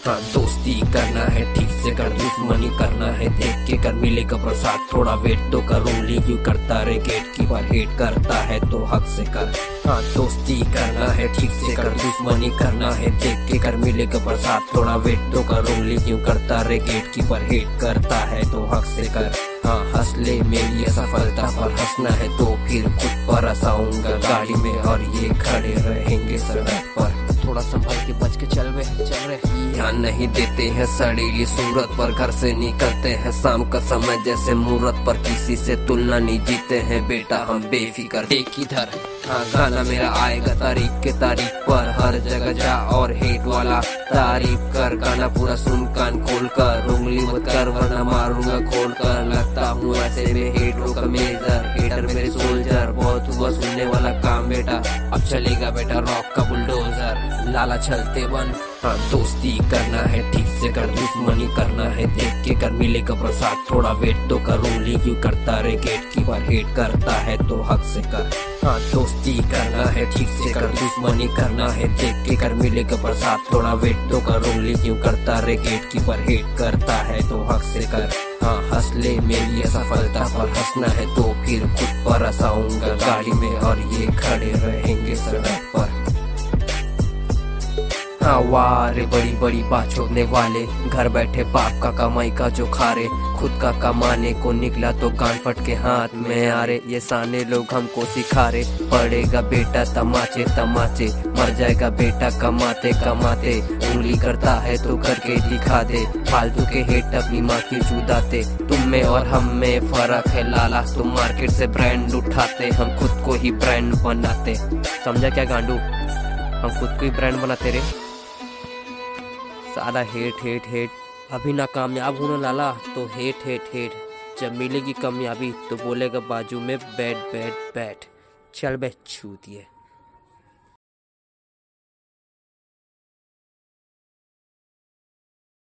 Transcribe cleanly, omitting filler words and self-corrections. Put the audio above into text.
हाँ दोस्ती करना है ठीक से कर, दुश्मनी करना है देख के कर, मिलेगा प्रसाद थोड़ा वेट तो कर, उंगली क्यों करता रे गेट कीपर, हेट करता है तो हक से कर। हाँ दोस्ती करना है ठीक से कर, दुश्मनी करना है देख के कर, मिलेगा प्रसाद थोड़ा वेट तो कर, उंगली क्यों करता रे गेट कीपर, हेट करता है तो हक से कर। हाँ हंस ले मेरी असफलता पर, हंसना है तो फिर खुद पर हंसाऊंगा गाड़ी में और ये खड़े रहेंगे सड़क पर। थोड़ा संभल के बच के चल रहे। ध्यान नहीं देते हैं सड़ीली सूरत पर, घर से निकलते हैं शाम का समय जैसे मुहूर्त पर, किसी से तुलना नहीं जीते हैं बेटा हम बेफिक्र देख इधर। हाँ गाना मेरा आएगा तारीख के तारीख पर, हर जगह जा और हेट वाला तारीफ कर, गाना पूरा सुन कान खोल कर, उंगली मत कर वरना मारूंगा खोल कर, लगता हूँ ऐसे में हेटों का मेजर, हेटर मेरे सोल्जर, बहुत हुआ सुनने वाला काम बेटा, अब चलेगा बेटा रॉक का बुलडोजर, लाला चलते बन। हाँ दोस्ती करना है ठीक से कर, दुश्मनी करना है देख के कर, मिलेगा प्रसाद थोड़ा वेट तो कर, उंगली क्यों करता रे गेट कीपर, हेट करता है तो हक से कर। हाँ दोस्ती करना है ठीक से कर, दुश्मनी करना है देख के कर, मिलेगा प्रसाद थोड़ा वेट तो कर, उंगली क्यों करता रे गेट कीपर, हेट करता है तो हक से कर। हाँ हंस ले मेरी असफलता पर, हंसना है तो फिर खुद पर हंसाऊंगा गाड़ी में और ये खड़े रहेंगे सड़क पर। हाँ वारे बड़ी बड़ी बात छोड़ने वाले, घर बैठे बाप का कमाई का जो खारे, खुद का कमाने को निकला तो कान फट के हाथ में आ रे, ये साने लोग हमको सिखा रे, पड़ेगा बेटा तमाचे तमाचे, मर जाएगा बेटा कमाते कमाते, उंगली करता है तो करके दिखा दे, फालतू के हेट अपनी माँ की चुदाते, तुम में और हम में फर्क है लाला, तुम मार्केट से ब्रांड उठाते, हम खुद को ही ब्रांड बनाते। समझा क्या गांडू, हम खुद को ही ब्रांड बनाते रे, साला हेट। अभी ना कामयाब हूँ ना लाला तो हेट, जब मिलेगी कामयाबी तो बोलेगा बाजू में बैठ। चल बे छूतिए।